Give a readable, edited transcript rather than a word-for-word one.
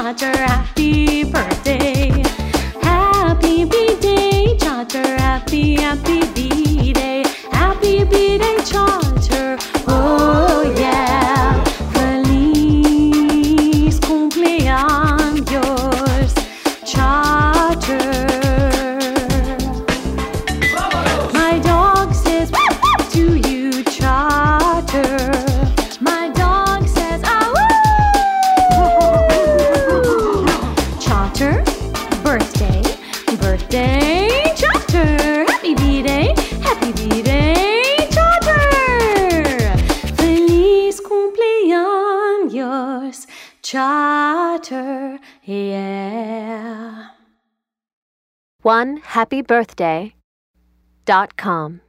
Chatter, happy birthday. Happy B-Day, Chatter, happy B-Day. Happy B-Day, Chatter, oh yeah. Feliz cumpleaños, Chatter. My dog says to you, Chatter. My dog says Chatter, birthday, birthday, Chatter. Happy B-Day, Chatter. Feliz cumpleaños, Chatter, yeah. OneHappyBirthday.com